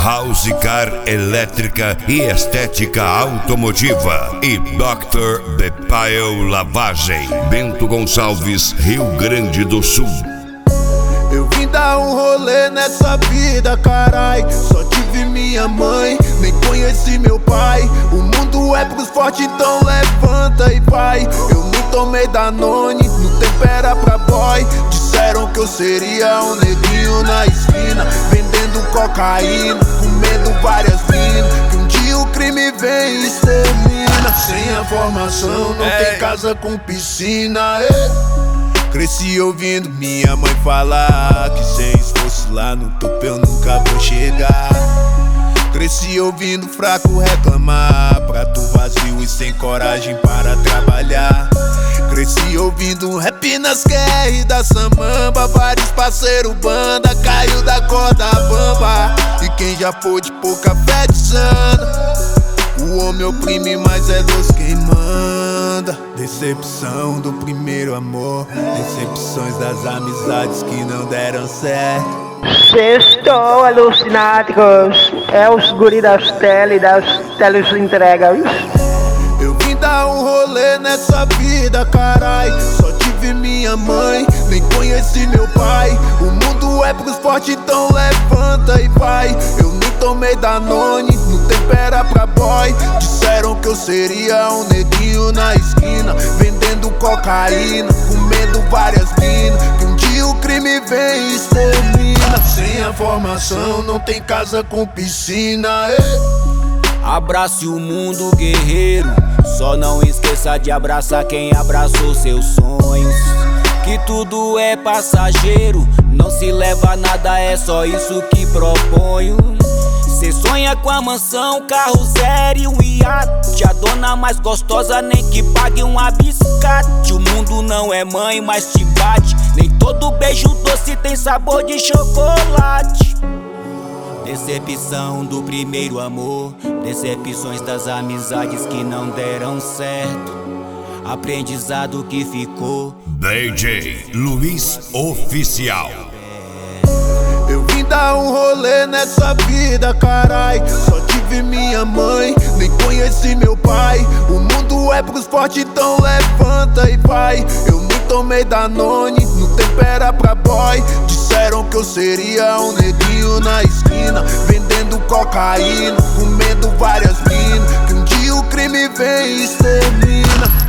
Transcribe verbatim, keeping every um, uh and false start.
House Car Elétrica e Estética Automotiva e doutor Bepael Lavagem, Bento Gonçalves, Rio Grande do Sul. Eu vim dar um rolê nessa vida, carai. Só tive minha mãe, nem conheci meu pai. O mundo é pros fortes, então levanta e vai. Eu nem tomei Danone, no tempo era pra boy. Disseram que eu seria um neguinho na esquina, vendendo cocaína, comendo várias minas. Que um dia o crime vem e extermina. Sem a formação não Ei. tem casa com piscina. Ei. Cresci ouvindo minha mãe falar que sem esforço lá no topo eu nunca vou chegar. Cresci ouvindo fraco reclamar, prato vazio e sem coragem para trabalhar. Cresci ouvindo um rap nas Q R da Samamba, vários parceiro banda, caiu da corda bamba. E quem já pôde pôr café de sana, o homem oprime, mas é Deus quem manda. Decepção do primeiro amor, decepções das amizades que não deram certo. Sextou, alucináticos, é os guri das tele, das teles entregas. Eu vim dar um rolê nessa vida, carai. Só tive minha mãe, nem conheci meu pai. O mundo é pros fortes, então levanta e vai. Eu nem tomei Danone, no tempo era pra boy. Disseram que eu seria um neguinho na esquina, vendendo cocaína, comendo várias minas. Que um dia o crime vem e extermina. Sem a formação não tem casa com piscina. Ei. Abrace o mundo, guerreiro. Só não esqueça de abraçar quem abraçou seus sonhos. Que tudo é passageiro, não se leva nada, é só isso que proponho. Cê sonha com a mansão, carro zero e um iate. A dona mais gostosa nem que pague um abiscate. O mundo não é mãe, mas te bate. Nem todo beijo doce tem sabor de chocolate. Decepção do primeiro amor, decepções das amizades que não deram certo. Aprendizado que ficou. D J Luiz Oficial. Eu vim dar um rolê nessa vida, carai. Só tive minha mãe, nem conheci meu pai. O mundo é pros fortes, então levanta e vai. Eu nem tomei Danone, no tempo era pra boy. Disseram que eu seria um neguinho na esquina, vendendo cocaína, comendo várias minas. Que um dia o crime vem e extermina.